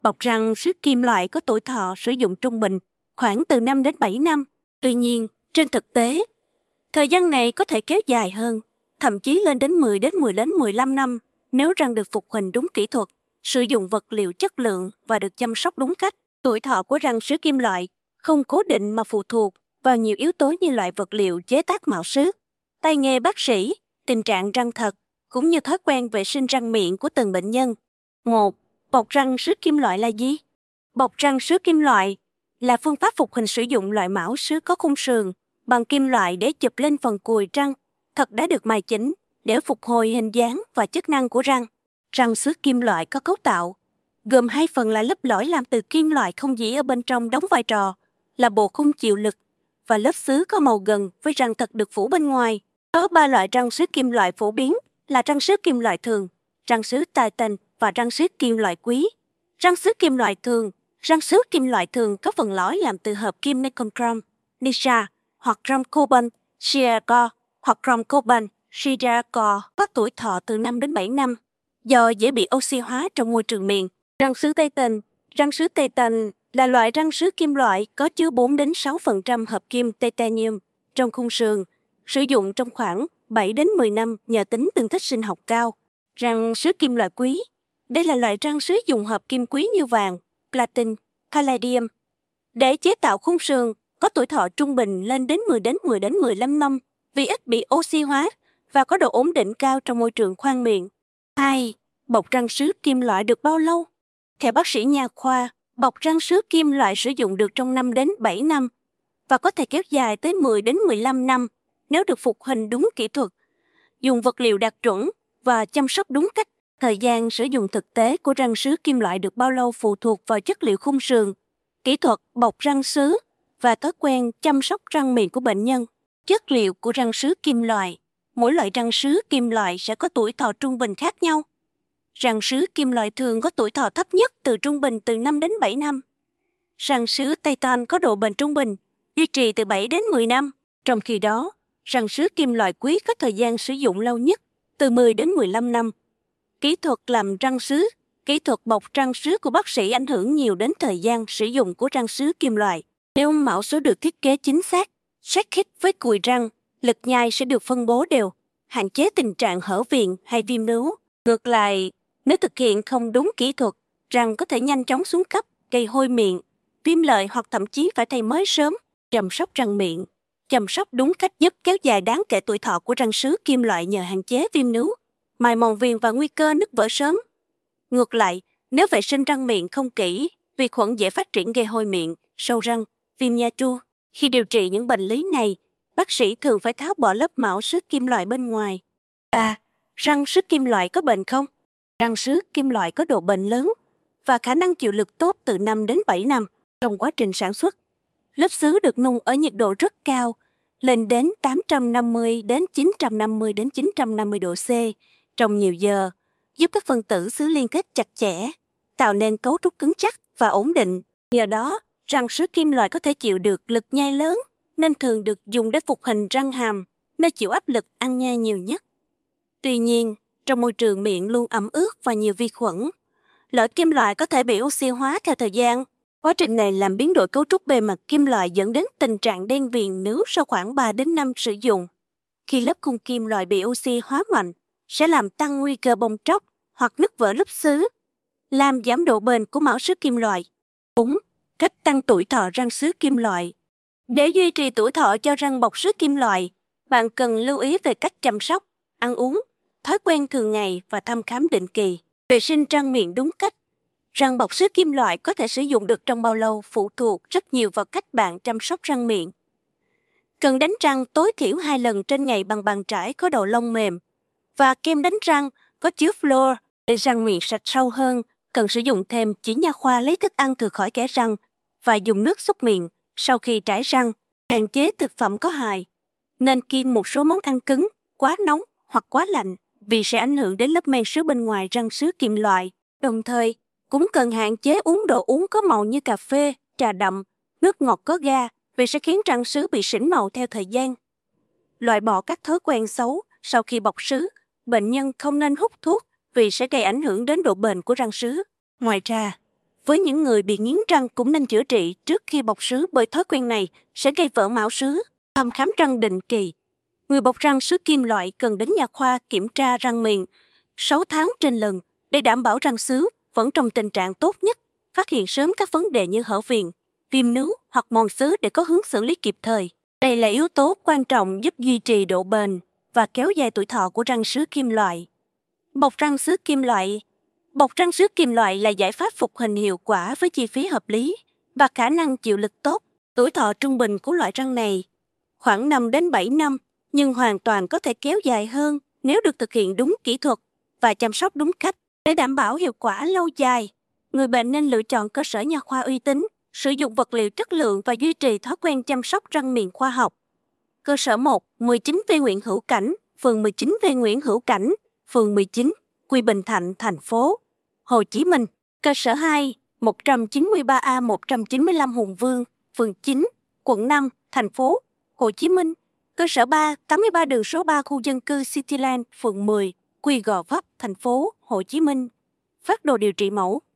Bọc răng sứ kim loại có tuổi thọ sử dụng trung bình khoảng từ 5 đến 7 năm. Tuy nhiên, trên thực tế, thời gian này có thể kéo dài hơn, thậm chí lên đến 10 đến 15 năm nếu răng được phục hồi đúng kỹ thuật, sử dụng vật liệu chất lượng và được chăm sóc đúng cách. Tuổi thọ của răng sứ kim loại không cố định mà phụ thuộc vào nhiều yếu tố như loại vật liệu chế tác mạo sứ, tay nghề bác sĩ, tình trạng răng thật, cũng như thói quen vệ sinh răng miệng của từng bệnh nhân. 1. Bọc răng sứ kim loại là gì? Bọc răng sứ kim loại là phương pháp phục hình sử dụng loại mão sứ có khung sườn bằng kim loại để chụp lên phần cùi răng thật đã được mài chỉnh để phục hồi hình dáng và chức năng của răng. Răng sứ kim loại có cấu tạo gồm hai phần là lớp lõi làm từ kim loại không dỉ ở bên trong đóng vai trò là bộ khung chịu lực và lớp sứ có màu gần với răng thật được phủ bên ngoài. Có 3 loại răng sứ kim loại phổ biến là răng sứ kim loại thường, răng sứ titan và răng sứ kim loại quý. Răng sứ kim loại thường có phần lõi làm từ hợp kim nickel chrome, Nisha hoặc chrome cobalt, Shearcore hoặc chrome cobalt, Shearcore có tuổi thọ từ 5 đến 7 năm do dễ bị oxy hóa trong môi trường miệng. Răng sứ titan là loại răng sứ kim loại có chứa 4 đến 6% hợp kim titanium trong khung sườn, sử dụng trong khoảng 7 đến 10 năm nhờ tính tương thích sinh học cao. Răng sứ kim loại quý. Đây là loại răng sứ dùng hợp kim quý như vàng, platin, palladium để chế tạo khung sườn, có tuổi thọ trung bình lên đến 10 đến 15 năm vì ít bị oxy hóa và có độ ổn định cao trong môi trường khoang miệng. 2. Bọc răng sứ kim loại được bao lâu? Theo bác sĩ nha khoa, bọc răng sứ kim loại sử dụng được trong 5 đến 7 năm và có thể kéo dài tới 10 đến 15 năm nếu được phục hình đúng kỹ thuật, dùng vật liệu đạt chuẩn và chăm sóc đúng cách. Thời gian sử dụng thực tế của răng sứ kim loại được bao lâu phụ thuộc vào chất liệu khung sườn, kỹ thuật bọc răng sứ và thói quen chăm sóc răng miệng của bệnh nhân. Chất liệu của răng sứ kim loại. Mỗi loại răng sứ kim loại sẽ có tuổi thọ trung bình khác nhau. Răng sứ kim loại thường có tuổi thọ thấp nhất từ trung bình từ 5 đến 7 năm. Răng sứ titan có độ bền trung bình, duy trì từ 7 đến 10 năm. Trong khi đó, răng sứ kim loại quý có thời gian sử dụng lâu nhất, từ 10 đến 15 năm. Kỹ thuật làm răng sứ, kỹ thuật bọc răng sứ của bác sĩ ảnh hưởng nhiều đến thời gian sử dụng của răng sứ kim loại. Nếu mão sứ được thiết kế chính xác, sát khít với cùi răng, lực nhai sẽ được phân bố đều, hạn chế tình trạng hở viền hay viêm nướu. Ngược lại, nếu thực hiện không đúng kỹ thuật, răng có thể nhanh chóng xuống cấp, gây hôi miệng, viêm lợi hoặc thậm chí phải thay mới sớm. Chăm sóc răng miệng. Chăm sóc đúng cách giúp kéo dài đáng kể tuổi thọ của răng sứ kim loại nhờ hạn chế viêm nướu, mài mòn viền và nguy cơ nứt vỡ sớm. Ngược lại, nếu vệ sinh răng miệng không kỹ, vi khuẩn dễ phát triển gây hôi miệng, sâu răng, viêm nha chu. Khi điều trị những bệnh lý này, bác sĩ thường phải tháo bỏ lớp mão sứ kim loại bên ngoài. 3. Răng sứ kim loại có bền không? Răng sứ kim loại có độ bền lớn và khả năng chịu lực tốt từ 5 đến 7 năm trong quá trình sản xuất. Lớp sứ được nung ở nhiệt độ rất cao, lên đến 850 đến 950 độ C trong nhiều giờ, giúp các phân tử sứ liên kết chặt chẽ, tạo nên cấu trúc cứng chắc và ổn định. Nhờ đó, răng sứ kim loại có thể chịu được lực nhai lớn, nên thường được dùng để phục hình răng hàm, nơi chịu áp lực ăn nhai nhiều nhất. Tuy nhiên, trong môi trường miệng luôn ẩm ướt và nhiều vi khuẩn, lõi kim loại có thể bị oxy hóa theo thời gian. Quá trình này làm biến đổi cấu trúc bề mặt kim loại dẫn đến tình trạng đen viền nướu sau khoảng 3 đến 5 sử dụng. Khi lớp khung kim loại bị oxy hóa mạnh, sẽ làm tăng nguy cơ bong tróc hoặc nứt vỡ lớp sứ, làm giảm độ bền của mão sứ kim loại. 4. Cách tăng tuổi thọ răng sứ kim loại. Để duy trì tuổi thọ cho răng bọc sứ kim loại, bạn cần lưu ý về cách chăm sóc, ăn uống, thói quen thường ngày và thăm khám định kỳ. Vệ sinh răng miệng đúng cách. Răng bọc sứ kim loại có thể sử dụng được trong bao lâu phụ thuộc rất nhiều vào cách bạn chăm sóc răng miệng. Cần đánh răng tối thiểu 2 lần trên ngày bằng bàn chải có độ lông mềm và kem đánh răng có chứa fluor. Để răng miệng sạch sâu hơn, cần sử dụng thêm chỉ nha khoa lấy thức ăn từ khỏi kẽ răng và dùng nước súc miệng sau khi trải răng. Hạn chế thực phẩm có hại. Nên kiêng một số món ăn cứng, quá nóng hoặc quá lạnh vì sẽ ảnh hưởng đến lớp men sứ bên ngoài răng sứ kim loại. Đồng thời, cũng cần hạn chế uống đồ uống có màu như cà phê, trà đậm, nước ngọt có ga vì sẽ khiến răng sứ bị xỉn màu theo thời gian. Loại bỏ các thói quen xấu sau khi bọc sứ, bệnh nhân không nên hút thuốc vì sẽ gây ảnh hưởng đến độ bền của răng sứ. Ngoài ra, Với những người bị nghiến răng cũng nên chữa trị trước khi bọc sứ, bởi thói quen này sẽ gây vỡ mão sứ. Thăm khám răng định kỳ. Người bọc răng sứ kim loại cần đến nha khoa kiểm tra răng miệng 6 tháng trên lần để đảm bảo răng sứ vẫn trong tình trạng tốt nhất, phát hiện sớm các vấn đề như hở viền, viêm nướu hoặc mòn sứ để có hướng xử lý kịp thời. Đây là yếu tố quan trọng giúp duy trì độ bền và kéo dài tuổi thọ của răng sứ kim loại. Bọc răng sứ kim loại. Bọc răng sứ kim loại là giải pháp phục hình hiệu quả với chi phí hợp lý và khả năng chịu lực tốt. Tuổi thọ trung bình của loại răng này khoảng 5 đến 7 năm, nhưng hoàn toàn có thể kéo dài hơn nếu được thực hiện đúng kỹ thuật và chăm sóc đúng cách. Để đảm bảo hiệu quả lâu dài, người bệnh nên lựa chọn cơ sở nha khoa uy tín, sử dụng vật liệu chất lượng và duy trì thói quen chăm sóc răng miệng khoa học. Cơ sở 1, 19V Nguyễn Hữu Cảnh, phường 19V Nguyễn Hữu Cảnh, phường 19, Quy Bình Thạnh, thành phố Hồ Chí Minh. Cơ sở 2, 193A 195 Hùng Vương, phường 9, quận 5, thành phố Hồ Chí Minh. Cơ sở 3, 83 đường số 3 khu dân cư Cityland, phường 10, Quy Gò Vấp, thành phố Hồ Chí Minh. Phác đồ điều trị mẫu.